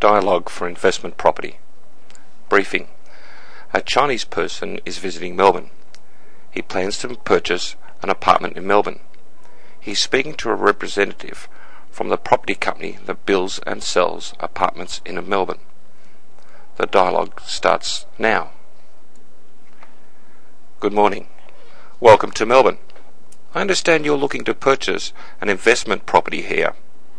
Dialogue for investment property. Briefing. A Chinese person is visiting Melbourne. He plans to purchase an apartment in Melbourne. He's speaking to a representative from the property company that builds and sells apartments in Melbourne. The dialogue starts now. Good morning. Welcome to Melbourne. I understand you're looking to purchase an investment property here.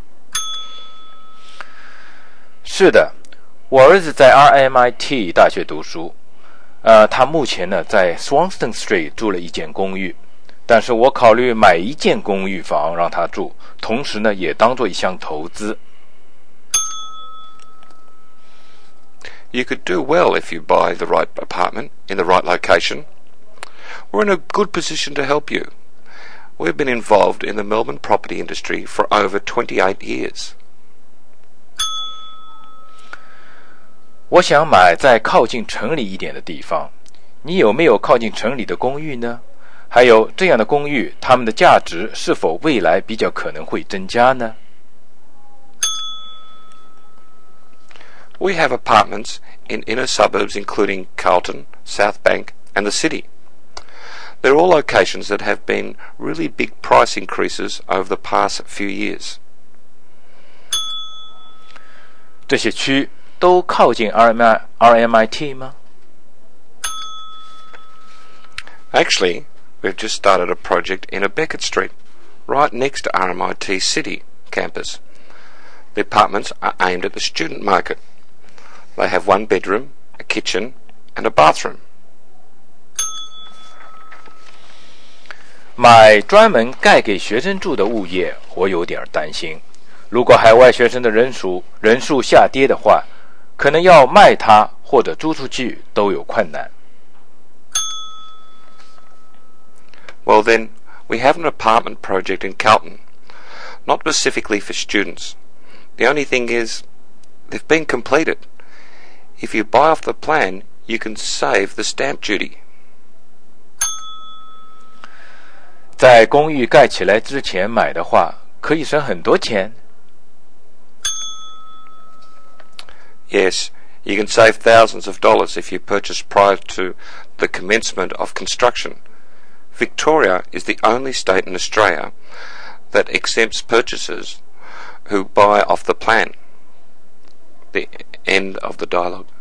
是的，我儿子在 RMIT 大学读书，他目前呢在 Swanston Street 住了一间公寓，但是我考虑买一间公寓房让他住，同时呢也当做一项投资。 You could do well if you buy the right apartment in the right location. We're in a good position to help you. We've been involved in the Melbourne property industry for over 28 years. 我想买在靠近城里一点的地方。你有没有靠近城里的公寓呢？还有这样的公寓，它们的价值是否未来比较可能会增加呢？ We have apartments in inner suburbs including Carlton, South Bank and the city. They're all locations that have been really big price increases over the past few years. 这些区都靠近 RMIT 吗？ Actually, we've just started a project in a Beckett Street, right next to RMIT City campus. The apartments are aimed at the student market. They have one bedroom, a kitchen and a bathroom. 买专门盖给学生住的物业，我有点担心。如果海外学生的人数下跌的话，可能要卖它或者租出去都有困难。 Well then, we have an apartment project in Carlton, not specifically for students. The only thing is, they've been completed. If you buy off the plan, you can save the stamp duty. 在公寓盖起来之前买的话，可以省很多钱。 Yes, you can save thousands of dollars if you purchase prior to the commencement of construction. Victoria is the only state in Australia that exempts purchasers who buy off the plan. The end of the dialogue.